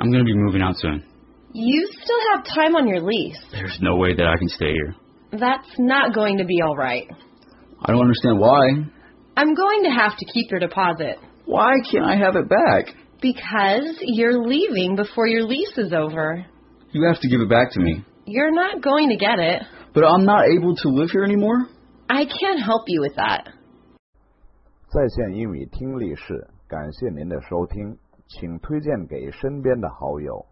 I'm going to be moving out soon. You still have time on your lease. There's no way that I can stay here. That's not going to be all right. I don't understand why. I'm going to have to keep your deposit. Why can't I have it back? Because you're leaving before your lease is over. You have to give it back to me. You're not going to get it. But I'm not able to live here anymore? I can't help you with that. 在线英语听力室，感谢您的收听，请推荐给身边的好友。